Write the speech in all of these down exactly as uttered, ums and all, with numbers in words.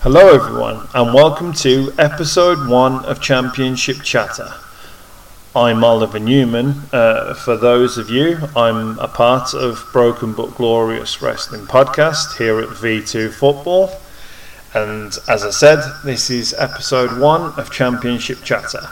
Hello everyone and welcome to episode one of Championship Chatter. I'm Oliver Newman. Uh, for those of you, I'm a part of Broken But Glorious Wrestling Podcast here at V two Football. And as I said, this is episode one of Championship Chatter.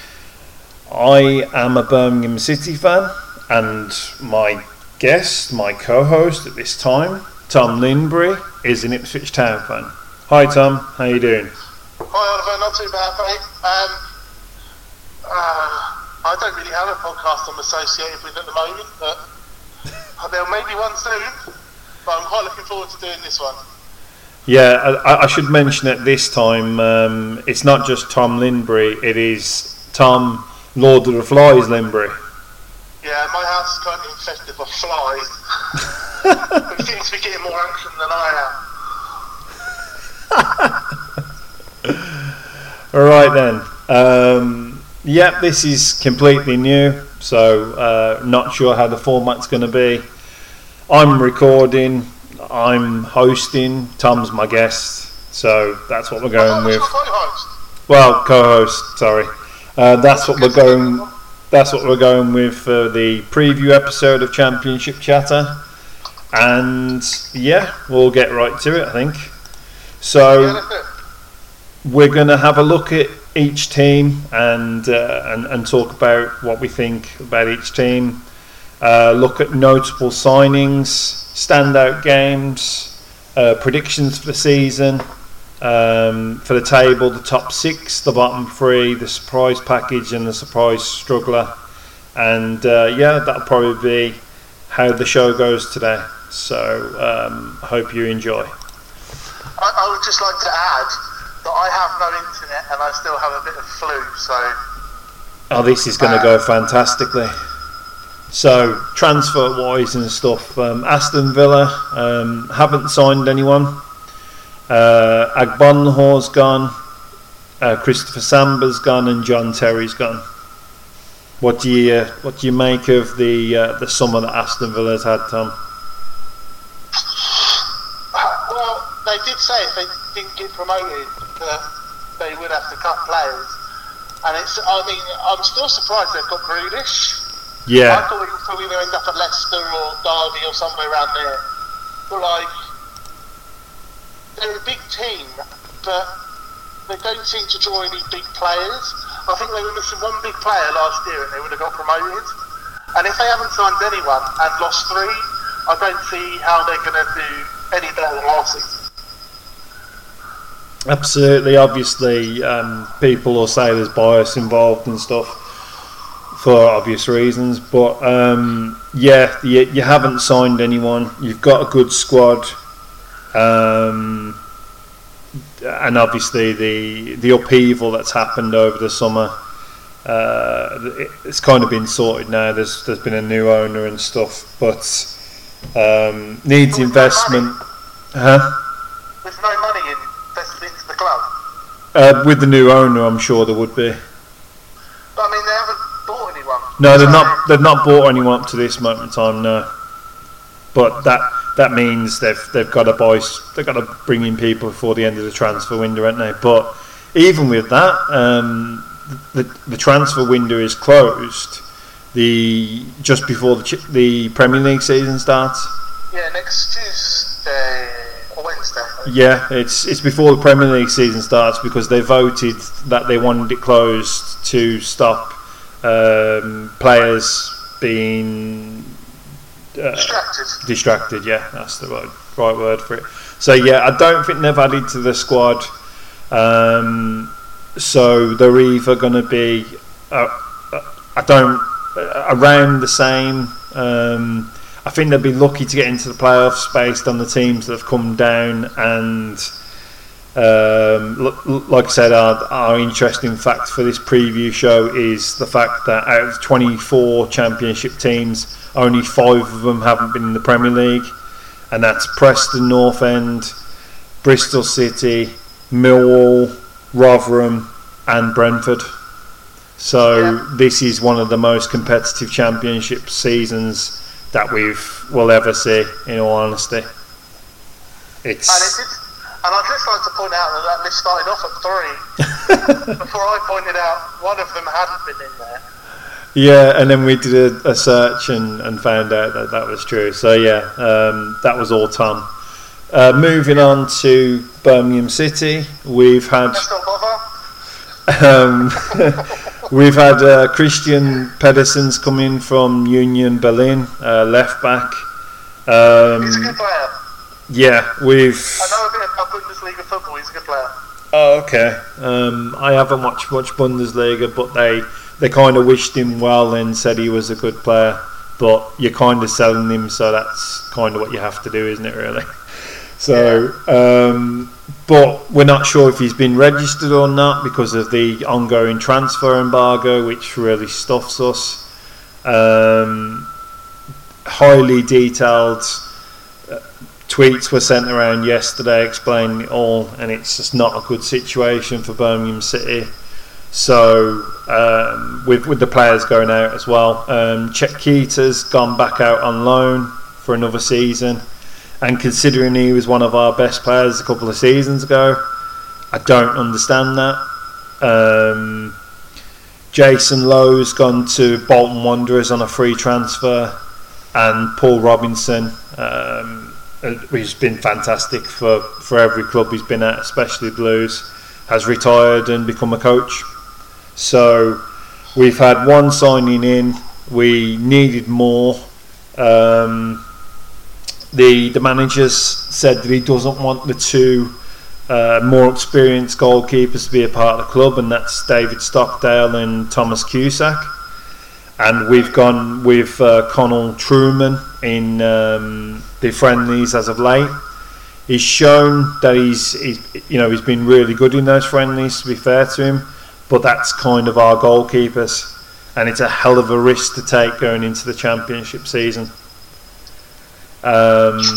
I am a Birmingham City fan and my guest, my co-host at this time, Tom Linbury, is an Ipswich Town fan. Hi Tom, how you doing? Hi Oliver, not too bad mate. Um, uh, I don't really have a podcast I'm associated with at the moment, but there may be one soon, but I'm quite looking forward to doing this one. Yeah, I, I should mention at this time, um, it's not just Tom Linbury, it is Tom Lord of the Flies Linbury. Yeah, my house is currently infested by flies, who seem to be getting more action than I am. Alright then, um, yep, this is completely new, so uh, not sure how the format's going to be. I'm recording, I'm hosting, Tom's my guest, so that's what we're going with. Co-host. Well, co-host, sorry. Uh, that's what we're going. That's what we're going with for the preview episode of Championship Chatter, and yeah, we'll get right to it, I think. So we're going to have a look at each team and, uh, and and talk about what we think about each team. Uh, look at notable signings, standout games, uh, predictions for the season, um, for the table, the top six, the bottom three, the surprise package, and the surprise struggler. And uh, yeah, that'll probably be how the show goes today. So um, I hope you enjoy. I, I would just like to add that I have no internet and I still have a bit of flu, so... Oh, this is going to go fantastically. So, transfer-wise and stuff, um, Aston Villa um, haven't signed anyone. Uh, Agbonlahor's gone, uh, Christopher Samba's gone, and John Terry's gone. What do you uh, what do you make of the uh, the summer that Aston Villa's had, Tom? They did say if they didn't get promoted that they would have to cut players, and it's. I mean, I'm still surprised they've got Grealish. Yeah. I thought we were probably going to end up at Leicester or Derby or somewhere around there. But like, they're a big team, but they don't seem to draw any big players. I think they were missing one big player last year, and they would have got promoted. And if they haven't signed anyone and lost three, I don't see how they're going to do any better than last season. Absolutely, obviously, um, people will say there's bias involved and stuff for obvious reasons, but um, yeah, you, you haven't signed anyone. You've got a good squad, um, and obviously the the upheaval that's happened over the summer, uh, it, it's kind of been sorted now. There's there's been a new owner and stuff, but um, needs investment, huh? There's no money in. Into the club. Uh, with the new owner, I'm sure there would be. But I mean, they haven't bought anyone. No, they've so not. They've not bought anyone up to this moment in time. No, but that that means they've they've got to buy. They've got to bring in people before the end of the transfer window, haven't they? But even with that, um, the the transfer window is closed. The just before the the Premier League season starts. Yeah, next Tuesday. Wednesday. Yeah, it's it's before the Premier League season starts because they voted that they wanted it closed to stop um, players being uh, distracted. Distracted, yeah, that's the right, right word for it. So yeah, I don't think they've added to the squad. Um, so they're either going to be, uh, uh, I don't, uh, around the same. Um, I think they'll be lucky to get into the playoffs based on the teams that have come down, and um, l- like I said, our, our interesting fact for this preview show is the fact that out of twenty-four championship teams, only five of them haven't been in the Premier League, and that's Preston North End, Bristol City, Millwall, Rotherham and Brentford. So yeah. This is one of the most competitive championship seasons that we've will ever see, in all honesty. It's and it did, And I'd just like to point out that that list started off at three before I pointed out one of them hadn't been in there. Yeah, and then we did a, a search and, and found out that that was true. So yeah, um, that was all Tom. Uh, moving on to Birmingham City, we've had Let's not bother. um, we've had uh, Christian Pedersen's come in from Union Berlin, uh, left back. Um, He's a good player. Yeah, we've. I know a bit about Bundesliga football. He's a good player. Oh, okay. Um, I haven't watched much Bundesliga, but they they kind of wished him well and said he was a good player. But you're kind of selling him, so that's kind of what you have to do, isn't it? Really. So, um, but we're not sure if he's been registered or not because of the ongoing transfer embargo, which really stuffs us. Um, highly detailed uh, tweets were sent around yesterday explaining it all, and it's just not a good situation for Birmingham City. So um, with with the players going out as well, um, Chekita's gone back out on loan for another season, and considering he was one of our best players a couple of seasons ago, I don't understand that. Um, Jason Lowe's gone to Bolton Wanderers on a free transfer, and Paul Robinson, um, who's been fantastic for, for every club he's been at, especially Blues, has retired and become a coach. So we've had one signing in. We needed more. Um, the the manager's said that he doesn't want the two uh, more experienced goalkeepers to be a part of the club, and that's David Stockdale and Thomas Cusack. And we've gone with uh, Connell Truman in um, the friendlies as of late. He's shown that he's, he's, you know, he's been really good in those friendlies, to be fair to him. But that's kind of our goalkeepers, and it's a hell of a risk to take going into the championship season. Um,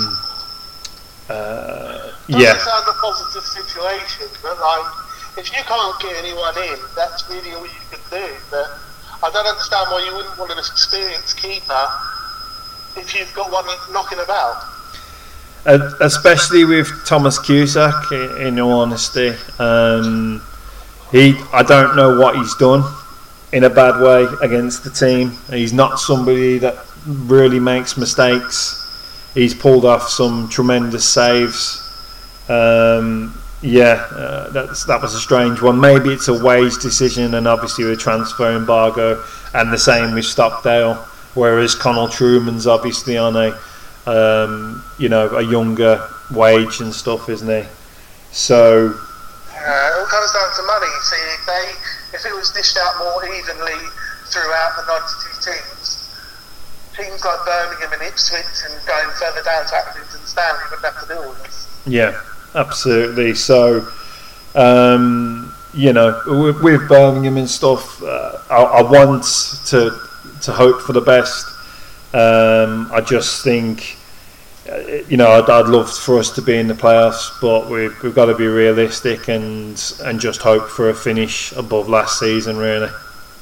uh, yeah. Doesn't sound a positive situation, but like, if you can't get anyone in, that's really all you can do. But I don't understand why you wouldn't want an experienced keeper if you've got one knocking about. Uh, especially with Thomas Cusack, in, in all honesty. Um, he, I don't know what he's done in a bad way against the team. He's not somebody that really makes mistakes. He's pulled off some tremendous saves. Um, Yeah, uh, that's that was a strange one. Maybe it's a wage decision, and obviously a transfer embargo, and the same with Stockdale. Whereas Connell Truman's obviously on a, um, you know, a younger wage and stuff, isn't he? So uh, it all comes down to money. See, if they, if it was dished out more evenly throughout the ninety-two teams, teams like Birmingham and Ipswich and going further down to Accrington Stanley wouldn't have to do all this. yeah. Absolutely. So, um, you know, with, with Birmingham and stuff, uh, I, I want to to hope for the best. Um, I just think, uh, you know, I'd, I'd love for us to be in the playoffs, but we've we've got to be realistic and and just hope for a finish above last season, really.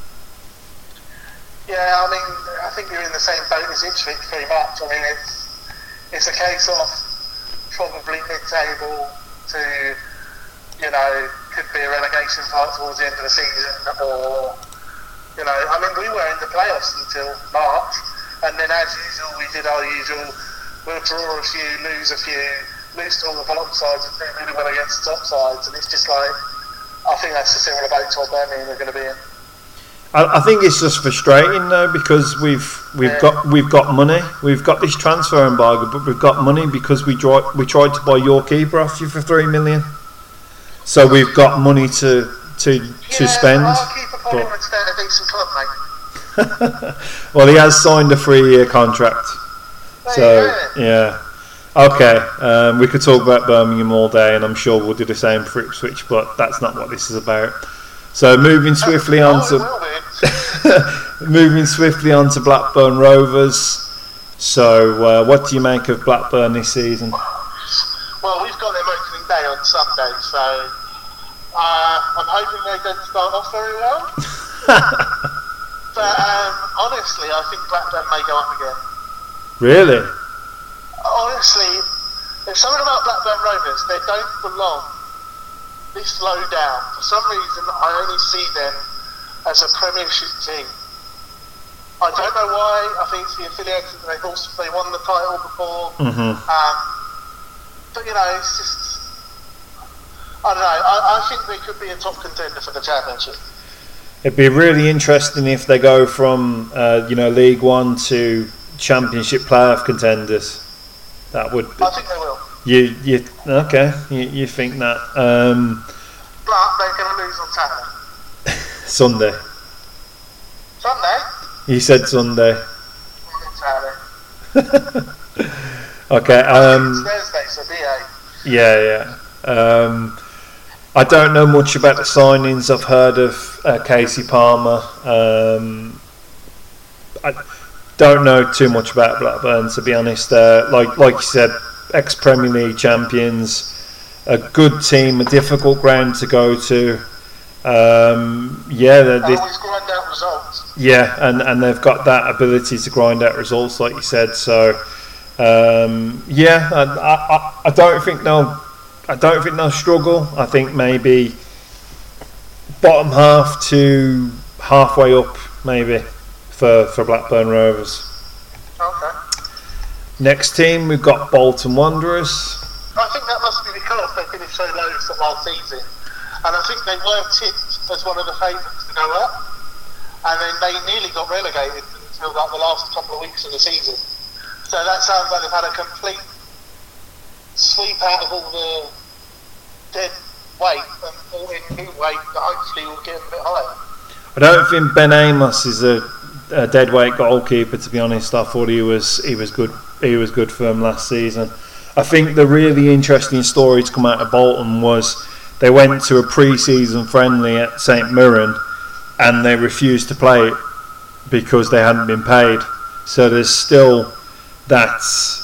Yeah, I mean, I think you're in the same boat as Ipswich pretty much. I mean, it's it's a case of probably mid-table to, you know, could be a relegation fight towards the end of the season, or, you know, I mean, we were in the playoffs until March, and then as usual we did our usual, we'll draw a few, lose a few, lose to all the bottom sides and do really well against the top sides, and it's just like, I think that's the similar boat to what Birmingham are going to be in. I, I think it's just frustrating though, because we've we've yeah. got we've got money, we've got this transfer embargo, but we've got money because we tried we tried to buy your keeper off you for three million. So we've got money to to to yeah, spend. Our keeper probably but, would stay at a decent club, mate. well, he has signed a three-year contract. There So you go. yeah, okay. Um, we could talk about Birmingham all day, and I'm sure we'll do the same for Ipswich, but that's not what this is about. So moving swiftly on Oh, to it will be. moving swiftly on to Blackburn Rovers. So uh, what do you make of Blackburn this season? Well, we've got them opening day on Sunday, so uh, I'm hoping they don't start off very well. But um, honestly, I think Blackburn may go up again. Really? Honestly, There's something about Blackburn Rovers, they don't belong this low down. For some reason, I only see them as a Premiership team. I don't know why. I think it's the affiliation. They've also they won the title before. Mm-hmm. Um, but you know, it's just I don't know. I, I think they could be a top contender for the Championship. It'd be really interesting if they go from uh, you know League One to Championship playoff contenders. That would. I think they will. You you okay? You, you think that? Um, but they're going to lose on Saturday. Sunday. Sunday. You said Sunday. Saturday. Okay. Um, it's Thursday, so B A. Yeah, yeah. Um, I don't know much about the signings. I've heard of uh, Casey Palmer. Um, I don't know too much about Blackburn, to be honest. Uh, like like you said, ex-Premier League champions, a good team, a difficult ground to go to. Um, yeah, they're, they always grind out results. Yeah, and, and they've got that ability to grind out results, like you said. So, um, yeah, I, I, I don't think they'll, I don't think they'll struggle. I think maybe bottom half to halfway up, maybe for for Blackburn Rovers. Okay. Next team, we've got Bolton Wanderers. I think that must be because they finished so low for last season. And I think they were tipped as one of the favourites to go up. And then they nearly got relegated until like the last couple of weeks of the season. So that sounds like they've had a complete sweep out of all the dead weight and all in new weight that hopefully will get them a bit higher. I don't think Ben Amos is a, a dead weight goalkeeper, to be honest. I thought he was he was good he was good for them last season. I think the really interesting story to come out of Bolton was they went to a pre-season friendly at St Mirren and they refused to play it because they hadn't been paid. So there's still that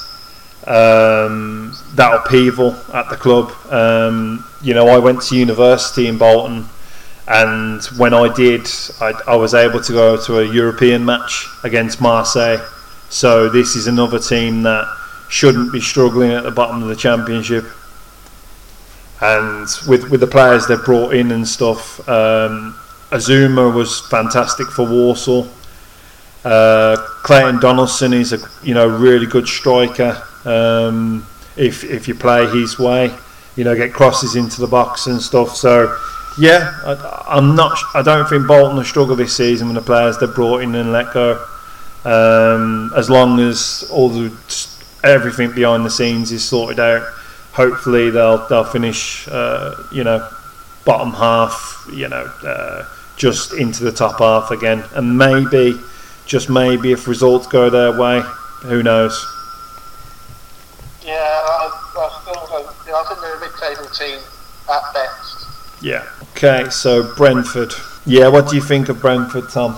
um, that upheaval at the club. Um, you know, I went to university in Bolton, and when I did, I, I was able to go to a European match against Marseille. So this is another team that shouldn't be struggling at the bottom of the Championship. And with with the players they've brought in and stuff, um, Azuma was fantastic for Walsall. Uh, Clayton Donaldson is a you know really good striker. Um, if if you play his way, you know get crosses into the box and stuff. So yeah, I, I'm not. I don't think Bolton will struggle this season with the players they've brought in and let go. Um, as long as all the everything behind the scenes is sorted out. Hopefully they'll they'll finish uh, you know bottom half, you know uh, just into the top half again, and maybe just maybe if results go their way, who knows? Yeah, I, I, still, I think they're a mid-table team at best. Yeah. Okay, so Brentford. Yeah, what do you think of Brentford, Tom?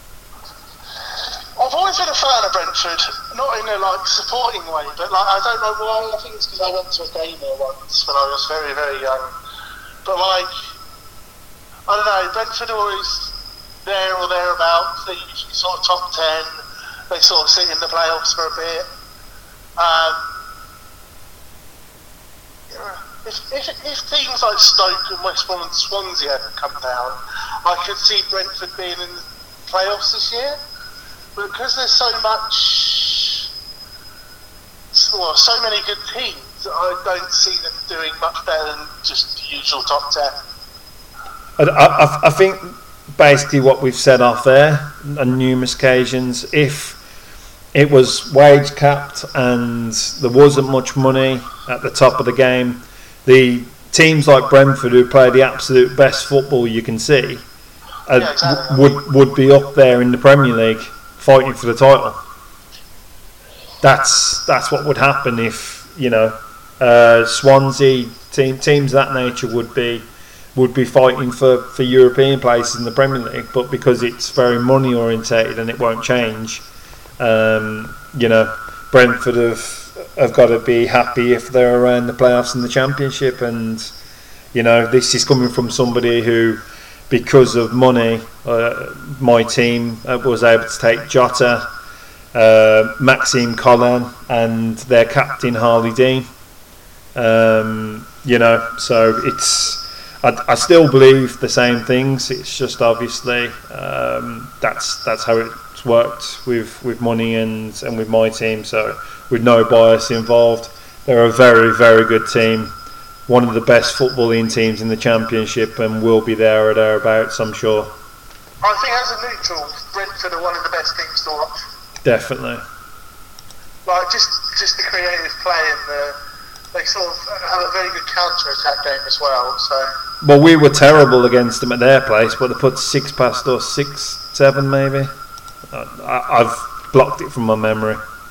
I've always been a fan of Brentford, not in a like supporting way, but like I don't know why. I think it's because I went to a game there once when I was very, very young. But like, I don't know, Brentford are always there or thereabouts. They usually sort of top ten. They sort of sit in the playoffs for a bit. Um, if, if if teams like Stoke and West Brom and Swansea hadn't come down, I could see Brentford being in the playoffs this year. But because there's so much, well, so many good teams, I don't see them doing much better than just the usual top ten. I, I, I think basically what we've said off there on numerous occasions, if it was wage capped and there wasn't much money at the top of the game, the teams like Brentford who play the absolute best football you can see uh, yeah, exactly. would would be up there in the Premier League fighting for the title. That's that's what would happen if you know uh, Swansea team, teams of that nature would be would be fighting for, for European places in the Premier League, but because it's very money orientated and it won't change, um, you know Brentford have have got to be happy if they're around the playoffs in the Championship. And you know this is coming from somebody who, because of money, uh, my team uh, was able to take Jota, uh, Maxime Collin and their captain Harley Dean. Um, you know, so it's. I, I still believe the same things. It's just obviously um, that's that's how it's worked with, with money and, and with my team. So with no bias involved, they're a very very good team, one of the best footballing teams in the Championship, and will be there or thereabouts, I'm sure. I think as a neutral, Brentford are one of the best teams to watch. Definitely. Like just just the creative play and the, they sort of have a very good counter-attack game as well. So. Well, we were terrible against them at their place, but they put six past us, six, seven maybe. I, I've blocked it from my memory.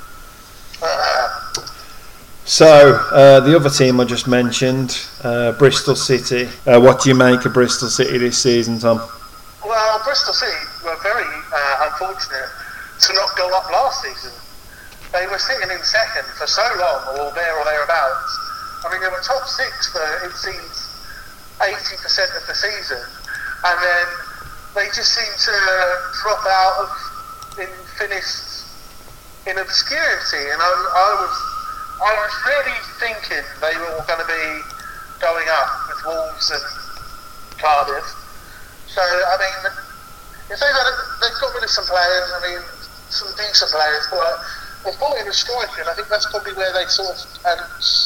Uh, so, uh, the other team I just mentioned, uh, Bristol City. Uh, what do you make of Bristol City this season, Tom? Well, Bristol City were very uh, unfortunate to not go up last season. They were sitting in second for so long, or there or thereabouts. I mean, they were top six for, it seems, eighty percent of the season, and then they just seem to drop out of in finished in obscurity. And I, I was I was really thinking they were going to be going up with Wolves and Cardiff. So I mean, if they've, had a, they've got rid of some players, I mean, some decent players, but they've brought in a striker, and I think that's probably where they sort of had,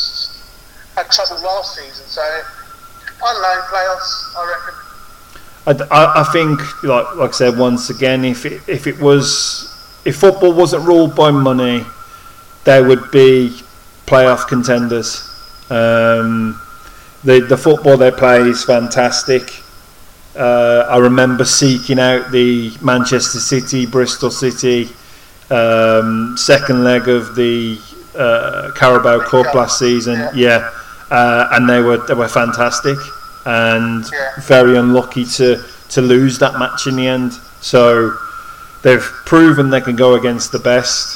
had trouble last season. So. I don't know, playoffs, I reckon. I, I, I think, like like I said, once again, if it, if it was, if football wasn't ruled by money, they would be playoff contenders. Um, the the football they play is fantastic. Uh, I remember seeking out the Manchester City, Bristol City um, second leg of the uh, Carabao Cup last season. Yeah. yeah. Uh, and they were they were fantastic, and yeah. very unlucky to, to lose that match in the end. So they've proven they can go against the best,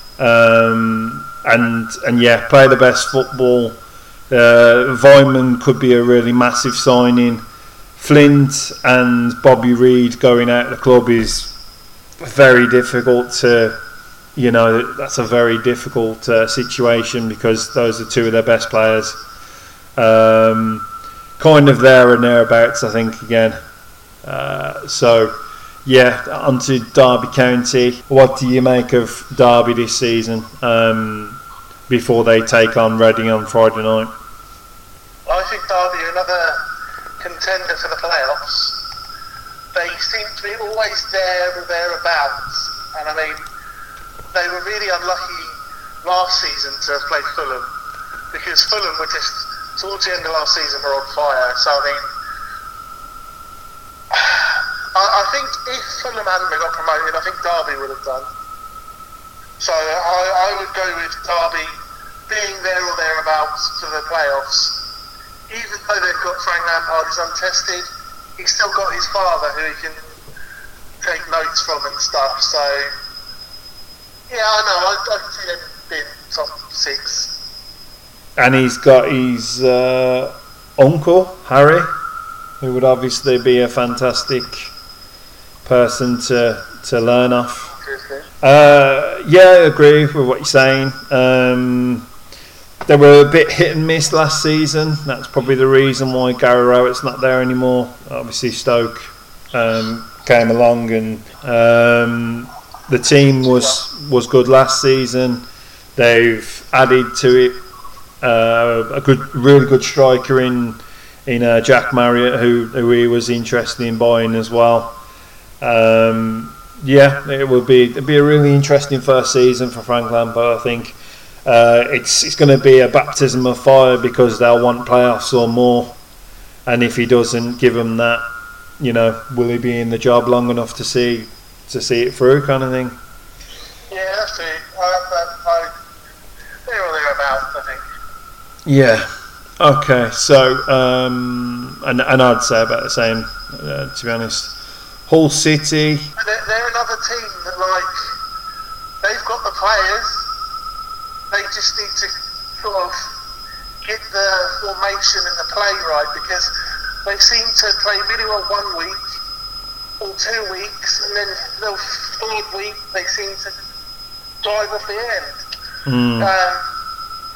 um, and and yeah, play the best football. Uh, Vyman could be a really massive signing. Flint and Bobby Reid going out of the club is very difficult to. You know, that's a very difficult uh, situation because those are two of their best players. Um, kind of there and thereabouts, I think, again. Uh, so, yeah, on to Derby County. What do you make of Derby this season um, before they take on Reading on Friday night? I think Derby are another contender for the playoffs. They seem to be always there or thereabouts. And I mean, they were really unlucky last season to have played Fulham because Fulham were just towards the end of last season were on fire. So I mean, I, I think if Fulham hadn't got promoted, I think Derby would have done. So I, I would go with Derby being there or thereabouts to the playoffs. Even though they've got Frank Lampard who's untested, he's still got his father who he can take notes from and stuff. So. Yeah, I know. I, I can see them being top six. And he's got his uh, uncle, Harry, who would obviously be a fantastic person to to learn off. Uh, yeah, I agree with what you're saying. Um, they were a bit hit and miss last season. That's probably the reason why Gary Rowett's not there anymore. Obviously, Stoke um, came along and um, the team was was good last season. They've added to it uh, a good, really good striker in in uh, Jack Marriott, who who he was interested in buying as well. Um, yeah, it will be it'll be a really interesting first season for Frank Lampard. I think uh, it's it's going to be a baptism of fire because they'll want playoffs or more, and if he doesn't give them that, you know, will he be in the job long enough to see to see it through, kind of thing? Yeah, that's it. I, I, I, there or thereabouts, I think. Yeah. Okay. So, um, and and I'd say about the same, uh, to be honest. Hull City. They're, they're another team that, like, they've got the players. They just need to sort of get the formation and the play right because they seem to play really well one week or two weeks, and then the third week they seem to dive off the end. Mm. Um,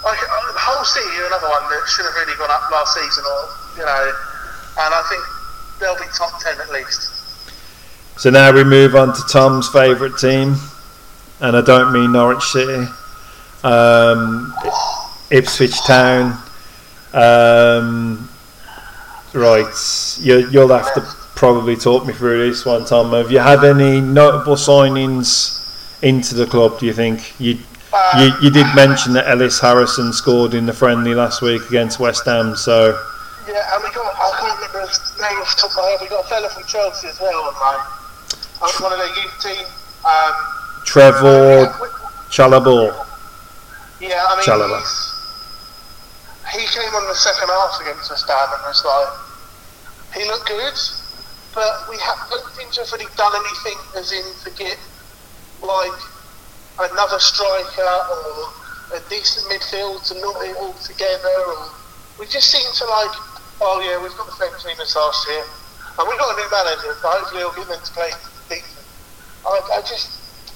like Hull City are another one that should have really gone up last season, or you know, and I think they'll be top ten at least. So now we move on to Tom's favourite team, and I don't mean Norwich City, um, Ipswich Town. Um, right, you, you'll have to probably talk me through this one, Tom. Have you had any notable signings into the club, do you think? You, Uh, you you did mention that Ellis Harrison scored in the friendly last week against West Ham, so... Yeah, and we got, I can't remember his name off the top of my head, we got a fella from Chelsea as well, like, I was one of their youth team. Um, Trevor uh, Chalobah. yeah, I mean, Chalobah. he's, he came on the second half against West Ham and was like, he looked good, but we ha- don't seem to have really done anything as in to get, like, another striker or a decent midfield to knot it all together. Or we just seem to like, oh yeah, we've got the same team as last year, and we've got a new manager, so hopefully he'll get them to play decent. I, I just,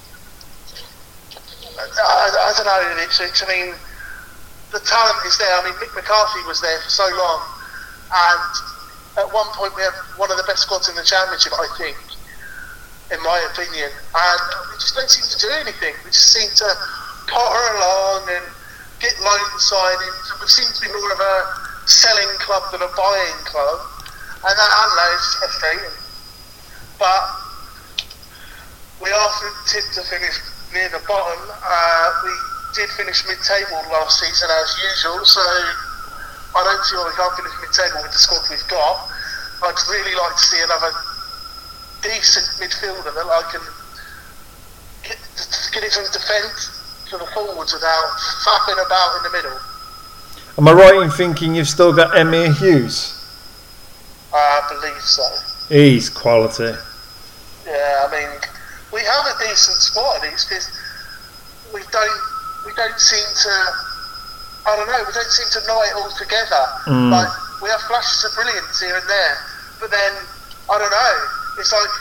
I, I don't know, it's, it's, I mean, the talent is there. I mean, Mick McCarthy was there for so long, and at one point we had one of the best squads in the Championship, I think, in my opinion, and we just don't seem to do anything. We just seem to potter along and get loan signings. We seem to be more of a selling club than a buying club, and that, I don't know, it's frustrating. But we are tipped to finish near the bottom. Uh, we did finish mid-table last season as usual, so I don't see why we can't finish mid-table with the squad we've got. I'd really like to see another decent midfielder that I can get, get it from defence to the forwards without faffing about in the middle. Am I right in thinking you've still got Emir Hughes? I believe so. He's quality. Yeah, I mean, we have a decent squad. It's just we don't we don't seem to. I don't know. We don't seem to know it all together. Mm. Like we have flashes of brilliance here and there, but then I don't know. It's like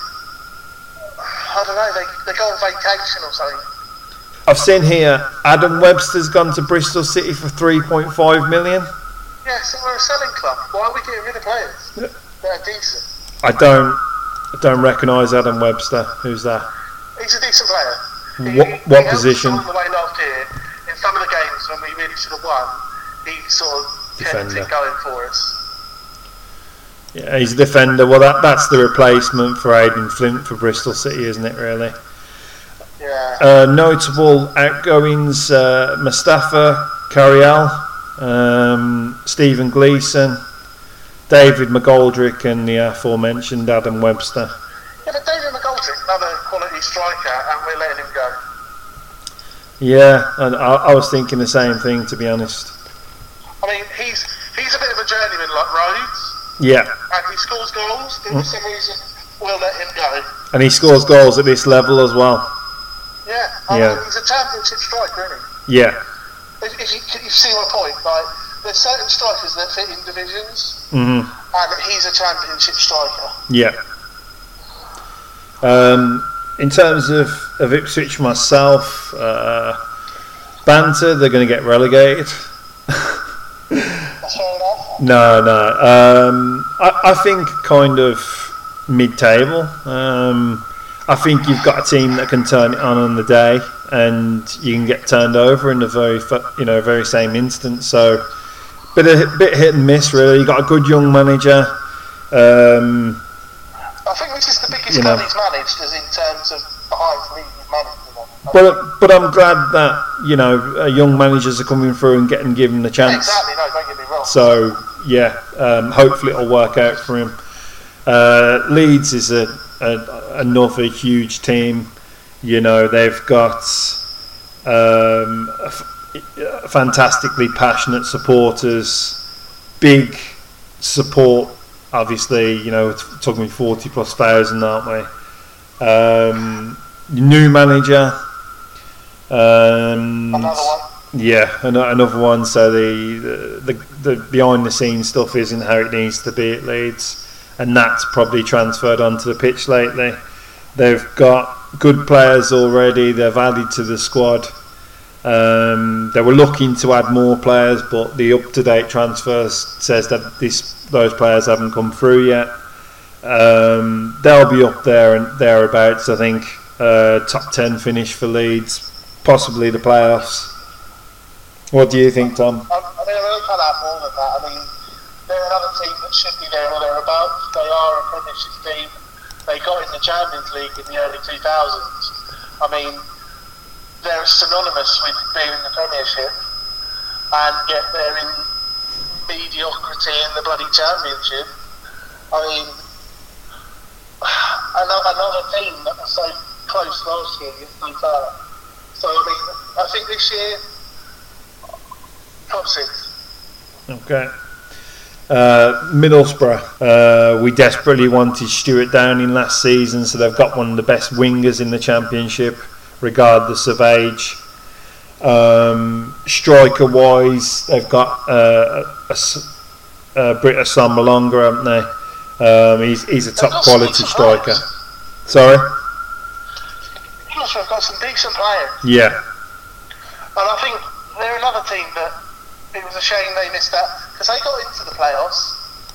I don't know. They they go on vacation or something. I've seen here Adam Webster's gone to Bristol City for three point five million. Yeah, so we're a selling club. Why are we getting rid of players? Yeah. They're decent. I don't I don't recognise Adam Webster. Who's that? He's a decent player. He, What, he, what he position? helped us all the way last year. In some of the games when we really should have won, he sort of kept Defender. it going for us. Yeah, he's a defender. Well, that that's the replacement for Aidan Flint for Bristol City, isn't it? Really. Yeah. Uh, notable outgoings: uh, Mustafa Carriel, um, Stephen Gleeson, David McGoldrick, and the aforementioned Adam Webster. Yeah, but David McGoldrick, another quality striker, and we're letting him go. Yeah, and I, I was thinking the same thing, to be honest. I mean, he's he's a bit of a journeyman like Rhodes, Yeah, and he scores goals, but for some reason we'll let him go. and he scores goals at this level as well. Yeah, I Yeah. mean, he's a championship striker, isn't he? Yeah. If, if you, you see my point, like there's certain strikers that fit in divisions, Mhm. and he's a championship striker. Yeah. Um, in terms of, of Ipswich myself, uh, banter, they're going to get relegated. That's fair enough. No, no. Um, I, I think kind of mid-table. Um, I think you've got a team that can turn it on on the day, and you can get turned over in the very, fu- you know, very same instant. So, bit a bit hit and miss, really. You got a good young manager. Um, I think this is the biggest You know. club he's managed, as in terms of the highest league he's managed. them. but but I'm glad that you know uh, young managers are coming through and getting given the Yeah, chance. exactly. No, don't get me wrong. So yeah, um, hopefully it'll work out for him. Uh, Leeds is a, a another huge team. You know, they've got um, f- fantastically passionate supporters, big support. Obviously, you know, it's talking forty plus thousand, aren't we? Um, new manager. Um, Another one. yeah, an- another one. So the, the the behind the scenes stuff isn't how it needs to be at Leeds, and that's probably transferred onto the pitch lately. They've got good players already. They've added to the squad. Um, they were looking to add more players, but the up-to-date transfers says that this those players haven't come through yet. Um, they'll be up there and thereabouts, I think. Uh, top ten finish for Leeds, possibly the playoffs. What do you think, Tom? I, I mean, I can't add more than that. I mean, they're another team that should be there or thereabouts. They are a Premiership team. They got in the Champions League in the early two thousands. I mean, they're synonymous with being in the Premiership, and yet they're in mediocrity in the bloody Championship. I mean, another, another team that was so close last year is so far. So I mean, I think this year, top six. Okay. Uh, Middlesbrough, uh, we desperately wanted Stuart Downing last season, so they've got one of the best wingers in the Championship, regardless of age. Um, striker wise, they've got uh, a, a, a Britt Assombalonga, haven't they? Um, he's, he's a top quality striker. Sorry? Middlesbrough have got some decent players. Yeah. And I think they're another team that it was a shame they missed that, because they got into the playoffs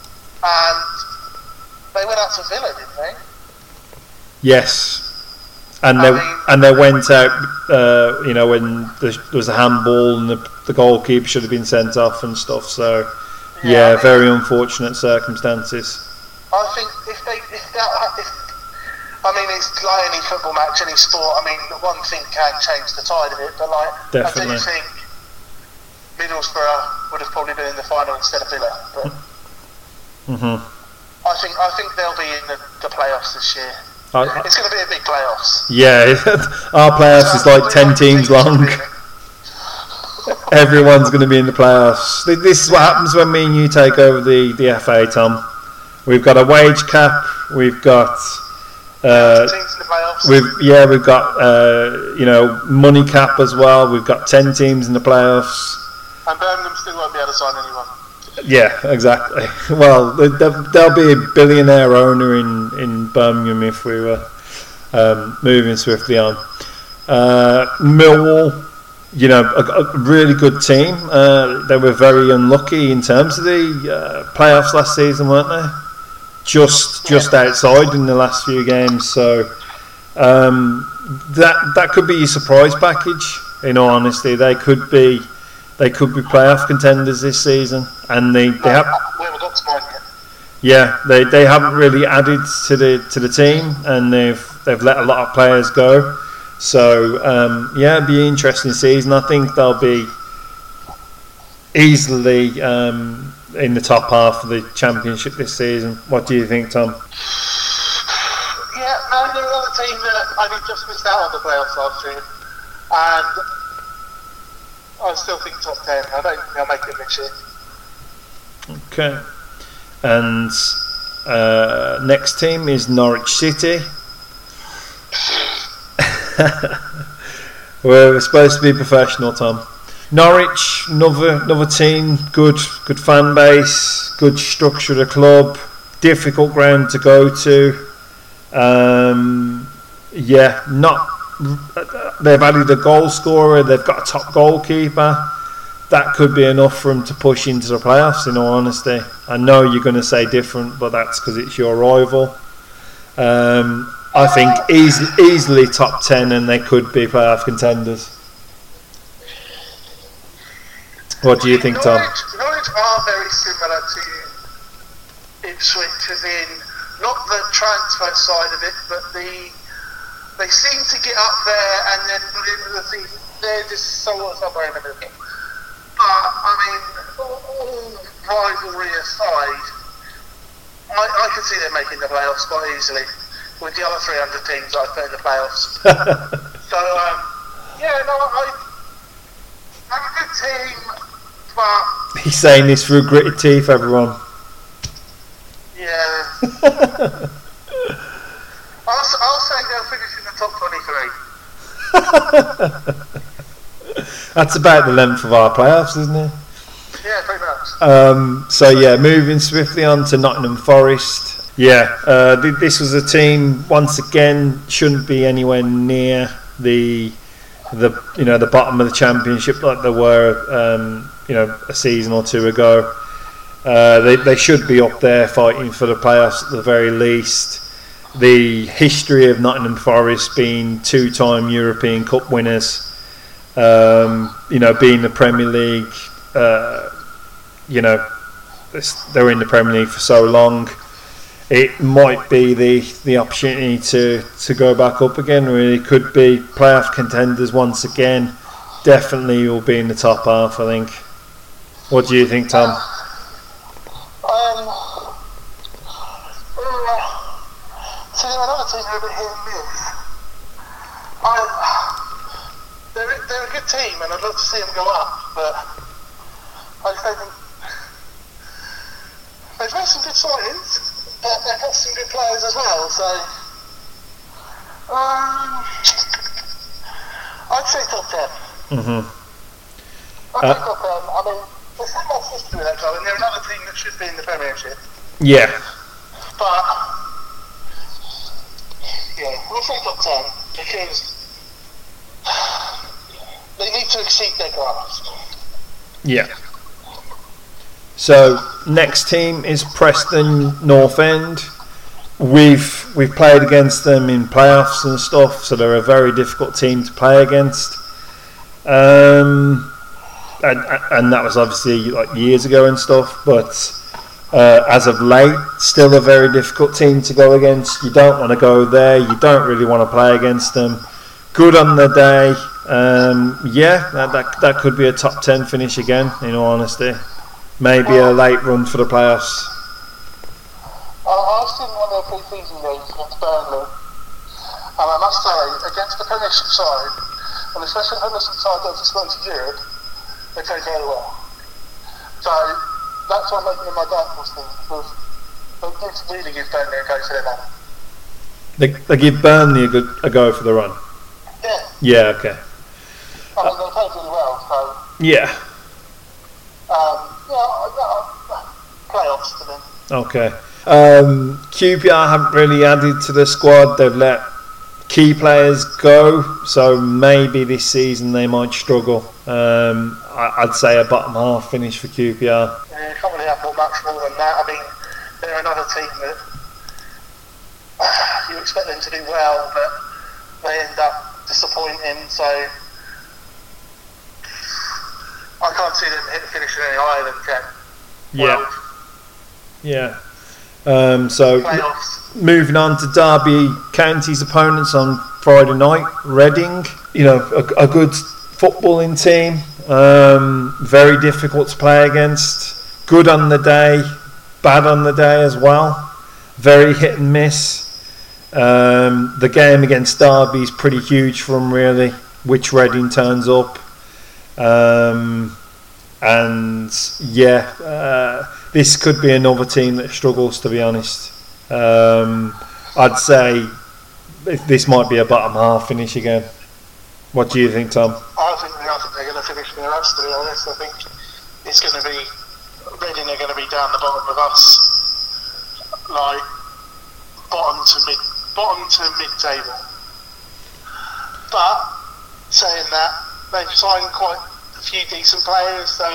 and they went out to Villa, didn't they? Yes. And they I mean, and they went out, uh, you know, when there was a handball and the, the goalkeeper should have been sent off and stuff. So, yeah, yeah I mean, very unfortunate circumstances. I think if they, if that, if, I mean, it's like any football match, any sport. I mean, one thing can change the tide of it, but like, Definitely. I do think Middlesbrough would have probably been in the final instead of Villa. But Mm-hmm. I think I think they'll be in the, the playoffs this year. I, It's going to be a big playoffs. yeah, our playoffs is like ten teams long. Everyone's going to be in the playoffs. This is what happens when me and you take over the, the F A, Tom. We've got a wage cap. We've got uh, teams in the playoffs. we've yeah we've got uh, you know money cap as well. We've got ten teams in the playoffs. And Birmingham still won't be able to sign anyone. Yeah, exactly. Well, there'll be a billionaire owner in, in Birmingham if we were um, moving swiftly on. Uh, Millwall, you know, a, a really good team. Uh, they were very unlucky in terms of the uh, playoffs last season, weren't they? Just just outside in the last few games. So um, that that could be your surprise package. In all honesty, they could be. They could be playoff contenders this season, and they, they have. We haven't got to mine yet. Yeah, they, they haven't really added to the to the team, and they've they've let a lot of players go. So um, yeah, it'll be an interesting season. I think they'll be easily um, in the top half of the championship this season. What do you think, Tom? Yeah, no, they're another team that I think just missed out on the playoffs last year, and I still think top ten. I don't think they'll make it this year. Okay. And uh, next team is Norwich City. We're supposed to be professional, Tom. Norwich, another another team, good good fan base, good structure of the club, difficult ground to go to. Um, yeah, not. They've added a goal scorer. They've got a top goalkeeper. That could be enough for them to push into the playoffs. In all honesty, I know you're going to say different, but that's because it's your rival. Um, I think easy, easily top ten, and they could be playoff contenders. What do you think, Tom? Norwich, Norwich are very similar to Ipswich, as in not the transfer side of it, but the. They seem to get up there and then put into the season. They're just somewhat somewhere in the middle. But, I mean, all, all rivalry aside, I, I could see them making the playoffs quite easily with the other three hundred teams I've put in the playoffs. So, um, yeah, no, I, I'm a good team, but... He's saying this through gritted teeth, everyone. Yeah. I'll, I'll say they'll finish in the top twenty-three. That's about the length of our playoffs, isn't it? Yeah, pretty much. Um, so yeah, moving swiftly on to Nottingham Forest. Yeah, uh, this was a team once again shouldn't be anywhere near the the you know the bottom of the Championship like they were um, you know a season or two ago. Uh, they they should be up there fighting for the playoffs at the very least. The history of Nottingham Forest being two-time European Cup winners, um, you know, being the Premier League, uh, you know, they're in the Premier League for so long. It might be the, the opportunity to, to go back up again. Really, could be playoff contenders once again. Definitely will be in the top half, I think. What do you think, Tom? Um, uh, so another team are a bit hit and miss. I, they're, they're a good team, and I'd love to see them go up, but I just don't think they've made some good signings, but they've got some good players as well. So, um, I'd say top ten. Mm-hmm. I'd say top ten. I mean, there's so much history with that club, and they're another team that should be in the Premiership. Yeah. But, yeah, we'll say top ten, because they need to exceed their grasp. Yeah. So, next team is Preston North End. We've we've played against them in playoffs and stuff, so they're a very difficult team to play against. Um... And, and that was obviously like years ago and stuff, but uh, as of late, still a very difficult team to go against. You don't want to go there. You don't really want to play against them. Good on the day. Um, yeah, that, that that could be a top ten finish again, in all honesty. Maybe a late run for the playoffs. I've seen one of their pre-season games against Burnley, and I must say, against the Premiership side, and especially the Premiership side that was going to Europe, they play very well. So that's why I'm making them my dark horse team, because they did really give Burnley a go for their money. They, they give Burnley a good a go for the run. Yeah. Yeah. Okay. I mean, they played really well. So. Yeah. Um. Yeah. yeah playoffs to them. Okay. Um, Q P R haven't really added to the squad. They've let key players go, so maybe this season they might struggle. Um, I'd say a bottom half finish for Q P R. Yeah, you can't really have much more than that. I mean, they're another team that uh, you expect them to do well, but they end up disappointing. So I can't see them hit finishing any higher than ten. Yeah. Well, yeah. Um, so playoffs. Moving on to Derby County's opponents on Friday night, Reading. You know, a, a good footballing team, um, very difficult to play against. Good on the day, bad on the day as well. Very hit and miss. Um, the game against Derby is pretty huge for them, really, which Reading turns up. Um, and yeah, uh, this could be another team that struggles, to be honest. Um, I'd say this might be a bottom half finish again. What do you think, Tom? I think, I think they're going to finish near us, to be honest. I think it's going to be Reading are going to be down the bottom of us, like bottom to mid, bottom to mid-table. But saying that, they've signed quite a few decent players, so.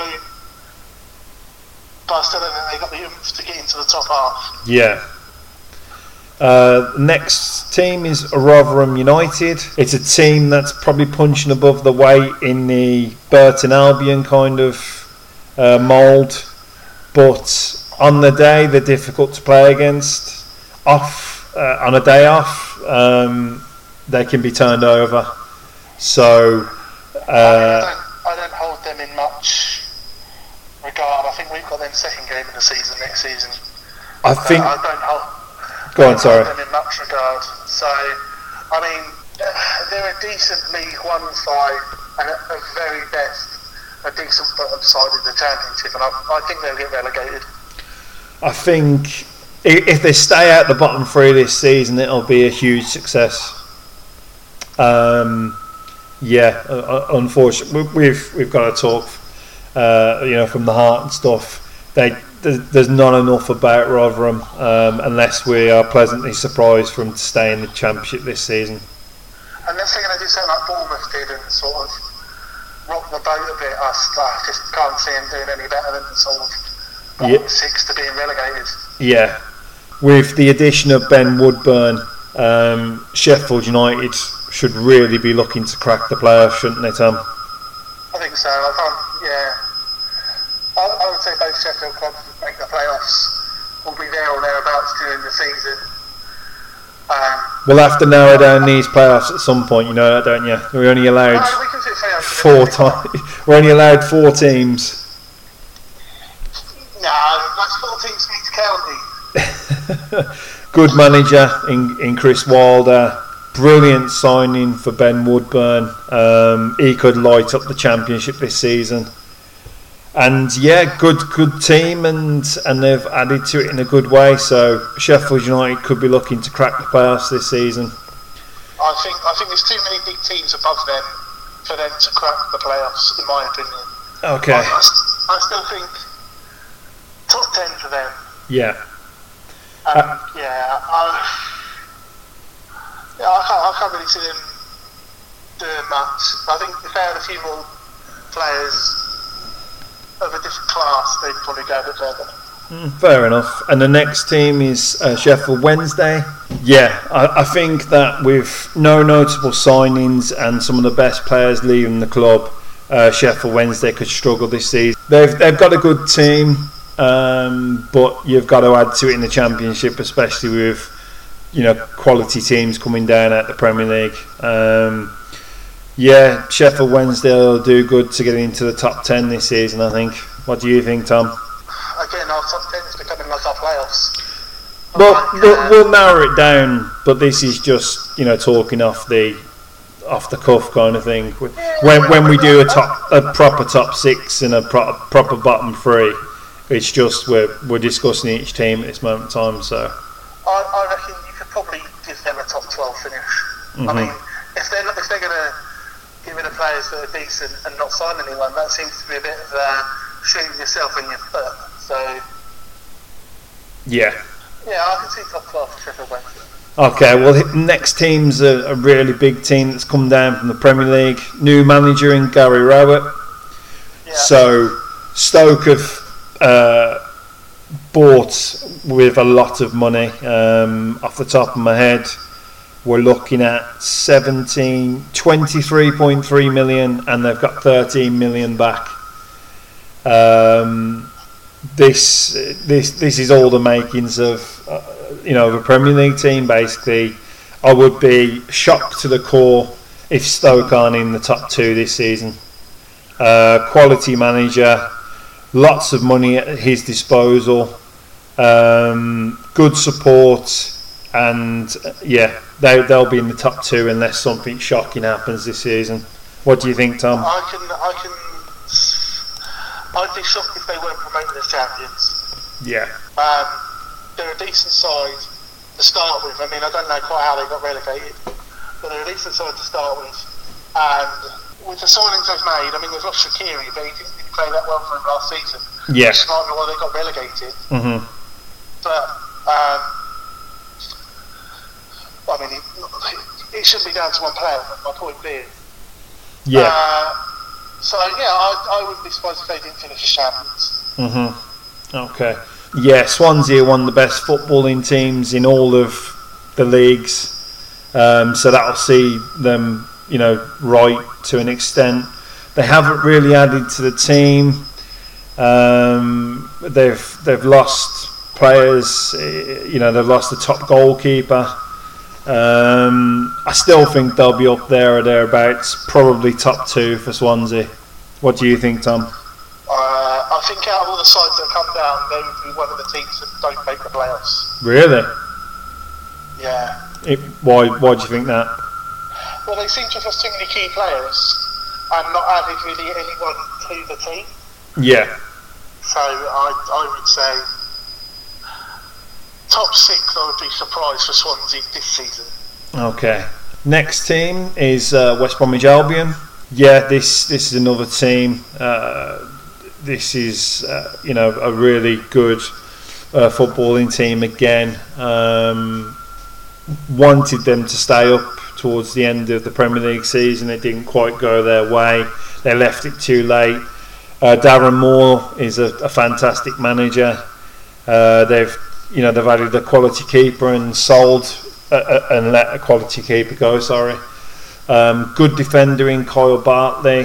But I still don't think they've got the oomph to get into the top half. Yeah. Uh, next team is Rotherham United. It's a team that's probably punching above the weight in the Burton Albion kind of uh, mould, but on the day they're difficult to play against. Off uh, on a day off, um, they can be turned over. So uh, I, don't, I don't hold them in much regard. I think we've got them second game of the season next season. I think. Uh, I don't hold. Go on, sorry. Them in much regard. So, I mean, they're a decent League One side, and at the very best, a decent bottom side of the Championship, and I, I think they'll get relegated. I think if they stay out the bottom three this season, it'll be a huge success. Um, yeah, uh, unfortunately, we've we've got to talk, uh, you know, from the heart and stuff. They. There's not enough about Rotherham um, unless we are pleasantly surprised for them to stay in the Championship this season. And unless they're going to do something like Bournemouth did and sort of rock the boat a bit, I, I just can't see them doing any better than sort of yeah. six to being relegated. Yeah, with the addition of Ben Woodburn, um, Sheffield United should really be looking to crack the playoffs, shouldn't they, Tom? I think so. I can't. Yeah, I, I would say both Sheffield clubs would make the playoffs. Will be there or thereabouts during the season. Um, we'll have to narrow down these playoffs at some point. You know that, don't you? We're only allowed no, we can sit four times. We're only allowed four teams. No, that's four teams from each county. Good manager in in Chris Wilder. Brilliant signing for Ben Woodburn. Um, he could light up the championship this season. And yeah, good good team, and, and they've added to it in a good way. So Sheffield United could be looking to crack the playoffs this season. I think I think there's too many big teams above them for them to crack the playoffs, in my opinion. Okay. I, I, I still think top ten for them. Yeah. Um, uh, yeah. I, yeah, I can't, I can't really see them doing much. I think if they had a few more players of a different class, they'd probably go a bit further. Mm, fair enough. And the next team is uh, Sheffield Wednesday. Yeah, I, I think that with no notable signings and some of the best players leaving the club, uh, Sheffield Wednesday could struggle this season. They've they've got a good team, um, but you've got to add to it in the Championship, especially with you know quality teams coming down at the Premier League. Um, Yeah, Sheffield Wednesday will do good to get into the top ten this season, I think. What do you think, Tom? Again, our top ten is becoming like our playoffs. Well, like, we'll, uh, we'll narrow it down, but this is just, you know, talking off the off the cuff kind of thing. When when we do a top a proper top six and a pro- proper bottom three, it's just we're we're discussing each team at this moment in time. So I, I reckon you could probably give them a top twelve finish. Mm-hmm. I mean, if they're not, if they're going to give it the players that are decent and not sign anyone, that seems to be a bit of uh, shooting yourself in your foot. So yeah. Yeah, I can see top twelve for Sheffield Wednesday. Okay, well, the next team's a, a really big team that's come down from the Premier League. New manager in Gary Rowett. Yeah. So Stoke have uh, bought with a lot of money. Um, off the top of my head, we're looking at seventeen, twenty-three point three million, and they've got thirteen million back. Um, this this this is all the makings of uh, you know of a Premier League team. Basically, I would be shocked to the core if Stoke aren't in the top two this season. Uh, quality manager, lots of money at his disposal, um, good support, and uh, yeah, they they'll be in the top two unless something shocking happens this season. What do you think, Tom? I can, I can, I'd be shocked if they weren't promoted as champions. Yeah. Um, they're a decent side to start with. I mean, I don't know quite how they got relegated, but they're a decent side to start with. And with the signings they've made, I mean, they've lost Shaqiri, but he didn't really play that well for them last season. Yeah. Which might be why they got relegated. Mm-hmm. But, um, I mean, it, it shouldn't be down to one player, my point being. Yeah. Uh, so, yeah, I, I wouldn't be surprised if they didn't finish as champions. Mm-hmm. Okay. Yeah, Swansea are one of the best footballing teams in all of the leagues. Um, so that'll see them, you know, right to an extent. They haven't really added to the team. Um, they've they've lost players. You know, they've lost the top goalkeeper. Um, I still think they'll be up there or thereabouts, probably top two for Swansea. What do you think, Tom? Uh, I think out of all the sides that come down, they would be one of the teams that don't make the playoffs. Really? Yeah. It, why? Why do you think that? Well, they seem to have lost too many key players and not added really anyone to the team. Yeah. So I, I would say top six. I would be surprised for Swansea this season. Okay. Next team is uh, West Bromwich Albion. Yeah, this this is another team. Uh, this is uh, you know a really good uh, footballing team again. Um, wanted them to stay up towards the end of the Premier League season. It didn't quite go their way. They left it too late. Uh, Darren Moore is a, a fantastic manager. Uh, they've, you know, they've added a quality keeper and sold a, a, and let a quality keeper go. Sorry, um, good defender in Kyle Bartley,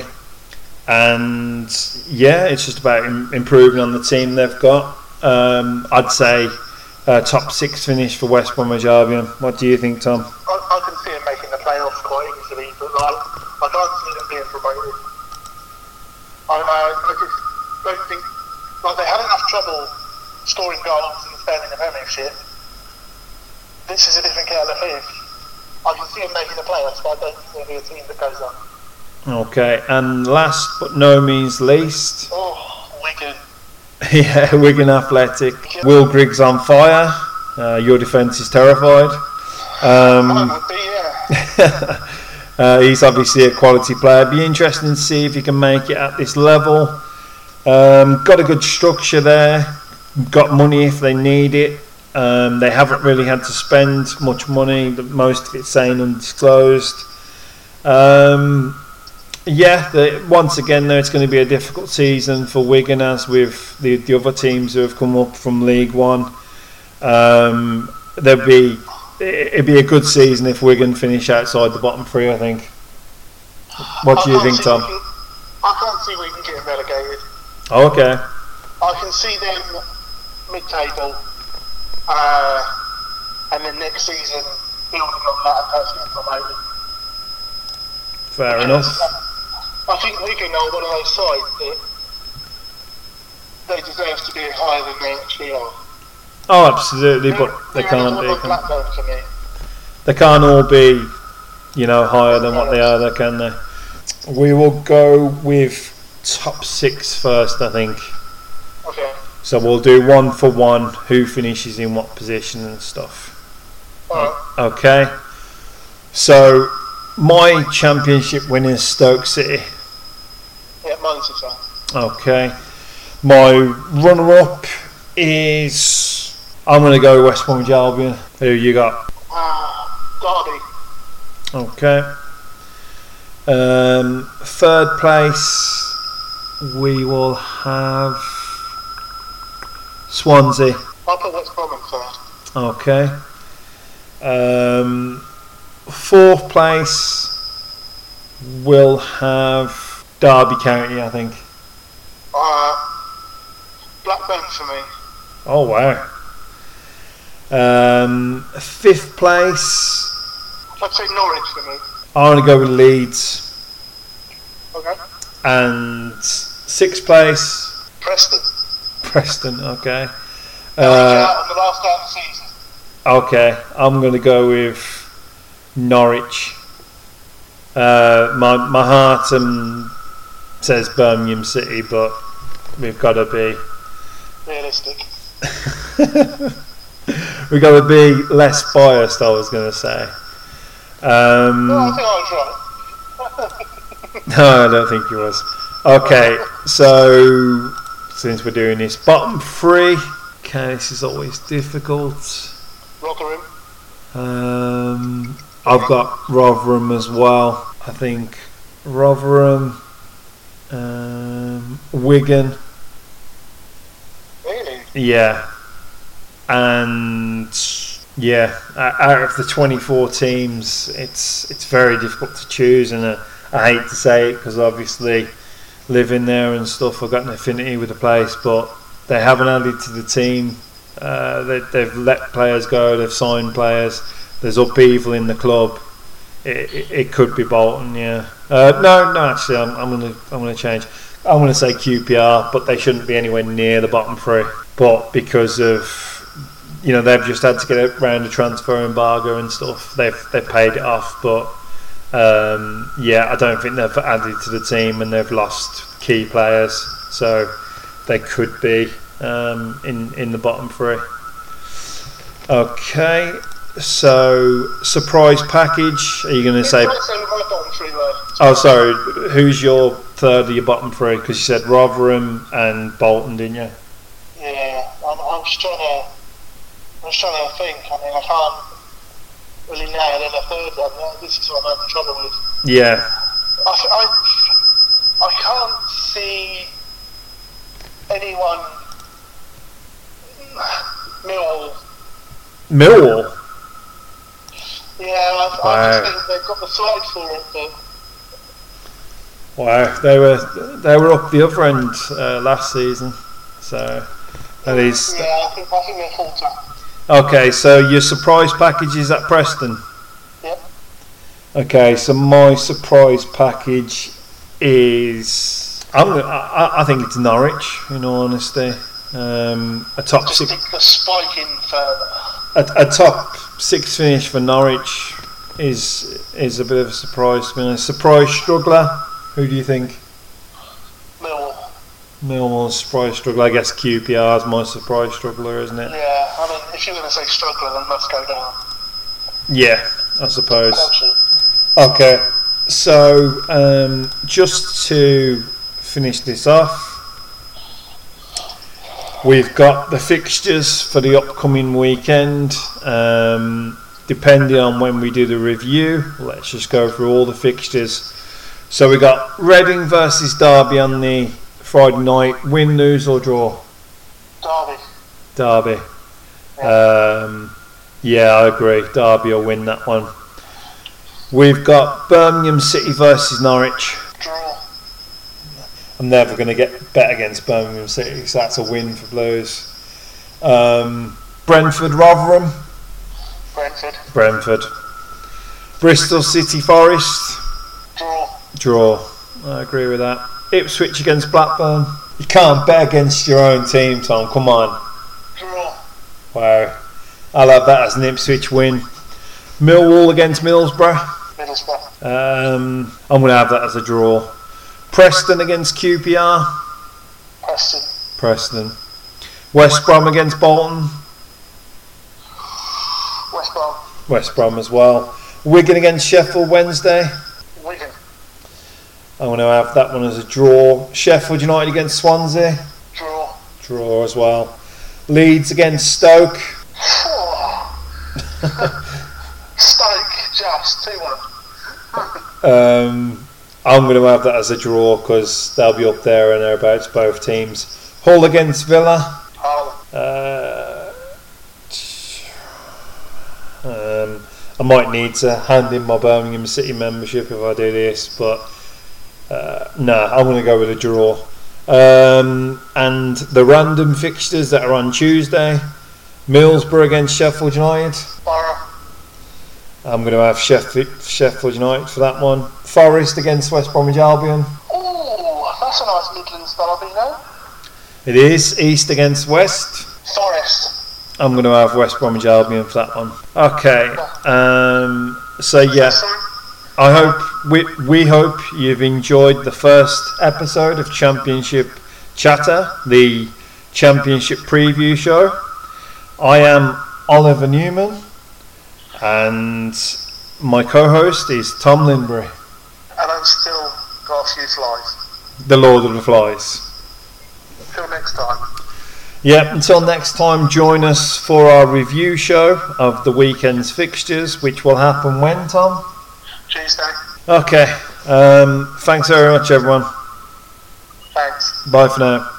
and yeah, it's just about im- improving on the team they've got. Um, I'd say uh, top six finish for West Bromwich Albion. What do you think, Tom? I, I can see them making the playoffs quite easily, but like, I can't see them being promoted. I, I, I just don't think, like, they had enough trouble scoring goals and staying in the Premiership. This is a different kettle of fish. I can see them making the playoffs, but I don't think there'll be a team that goes up. Okay, and last but no means least, Oh, Wigan. yeah, Wigan Athletic. Will Griggs on fire. Uh, your defence is terrified. Um, Mine would be, yeah. uh, he's obviously a quality player. Be interesting to see if he can make it at this level. Um, got a good structure there. Got money if they need it. Um, they haven't really had to spend much money. Most of it's saying undisclosed. Um, yeah, the, once again, though, it's going to be a difficult season for Wigan, as with the, the other teams who have come up from League One. Um, there'll be it'd be a good season if Wigan finish outside the bottom three, I think. What do you think, Tom? Wigan, I can't see Wigan getting relegated. Oh, okay. I can see them mid-table, uh, and then next season building on that and perhaps getting promoted. Fair enough. I think Wigan are one of those sides that they deserve to be higher than they actually are. Oh, absolutely, but they They're can't another be. Blackburn to me. They can't all be, you know, higher than what they are, though, can they? We will go with top six first, I think. Okay. So we'll do one for one, who finishes in what position and stuff. Alright. Okay. So my championship winners, Stoke City. Yeah, mine's the same. Okay. My runner-up is, I'm going to go West Bromwich Albion. Who you got? Uh, Derby. Okay. Um, third place, we will have Swansea. I'll put West Brom in first. Okay. Um, fourth place, we'll have Derby County, I think. Uh, Blackburn for me. Oh, wow. Um, fifth place, I'd say Norwich for me. I want to go with Leeds. Okay. And sixth place, Preston. Preston. Okay. Norwich Uh, out on the last day of the season. okay, I'm going to go with Norwich. Uh, my my heart um, says Birmingham City, but we've got to be Realistic. we've got to be less biased. I was going to say. Um, No, I think I was right. No, I don't think he was. Okay, so since we're doing this, bottom three. Okay, this is always difficult. Rotherham. Um, I've got Rotherham as well. I think Rotherham, um, Wigan, Really? yeah, and yeah. uh, Out of the twenty-four teams, it's it's very difficult to choose, and uh, I hate to say it because obviously living there and stuff, I've got an affinity with the place, but they haven't added to the team. Uh, they, they've let players go, they've signed players. There's upheaval in the club. It, it, it could be Bolton, yeah. Uh, no, no, actually, I'm, I'm gonna I'm gonna change. I'm gonna say Q P R, but they shouldn't be anywhere near the bottom three. But because of, you know, they've just had to get around the transfer embargo and stuff, they've they've paid it off. But um, yeah, I don't think they've added to the team, and they've lost key players, so they could be um, in in the bottom three. Okay, so surprise package. Are you going to say? Let's say my bottom three were. Oh, sorry. Who's your third of your bottom three? Because you said Rotherham and Bolton, didn't you? Yeah, I'm, I'm just trying to. I'm just trying to think. I mean, I can't. really nail in a third one. Now, this is what I'm having trouble with. Yeah. I, I, I can't see anyone. Millwall. Millwall? Yeah, I, Wow. I just think they've got the side for it, but Wow, they were they were up the other end uh, last season, so at least. yeah, I think I think they're full time. Okay, so your surprise package is at Preston. Yep. Okay, so my surprise package is I'm gonna, I, I think it's Norwich. In all honesty, um, a top Just six stick the spike in further. a, a top six finish for Norwich is is a bit of a surprise to me. A surprise struggler. Who do you think? Millwall. Millwall's surprise struggler. I guess Q P R is my surprise struggler, isn't it? Yeah, I mean, if you're going to say struggler, then must go down. Yeah, I suppose. Actually. Okay, so um, just to finish this off, we've got the fixtures for the upcoming weekend. Um, depending on when we do the review, let's just go through all the fixtures. So we got Reading versus Derby on the Friday night. Win, lose or draw? Derby. Derby. Um, yeah, I agree. Derby will win that one. We've got Birmingham City versus Norwich. Draw. I'm never going to get bet against Birmingham City, so that's a win for Blues. Um, Brentford Rotherham. Brentford. Brentford. Bristol City Forest. Draw. Draw. I agree with that. Ipswich against Blackburn. You can't bet against your own team, Tom. Come on. Draw. Wow. I'll have that as an Ipswich win. Millwall against Middlesbrough. Middlesbrough. Um, I'm going to have that as a draw. Preston against Q P R. Preston. Preston. West Brom against Bolton. West Brom. West Brom as well. Wigan against Sheffield Wednesday. Wigan. I'm going to have that one as a draw. Sheffield United against Swansea. Draw. Draw as well. Leeds against Stoke. Stoke, just two one. Um, I'm going to have that as a draw because they'll be up there and thereabouts, both teams. Hull against Villa. Hull. Uh, um, I might need to hand in my Birmingham City membership if I do this, but uh, no, nah, I'm going to go with a draw. Um, and the random fixtures that are on Tuesday: Middlesbrough against Sheffield United. Borough. I'm going to have Sheffield, Sheffield United for that one. Forest against West Bromwich Albion. Oh, that's a nice Midlands derby, no? It is East against West. Forest. I'm going to have West Bromwich Albion for that one. Okay. Um, so yeah, I hope we we hope you've enjoyed the first episode of Championship Chatter, the Championship preview show. I am Oliver Newman, and my co-host is Tom Lindbury. And I'm still got a few flies. The Lord of the Flies. Until next time. Yep, until next time, join us for our review show of the weekend's fixtures, which will happen when, Tom? Tuesday. Okay, um, thanks very much, everyone. Thanks. Bye for now.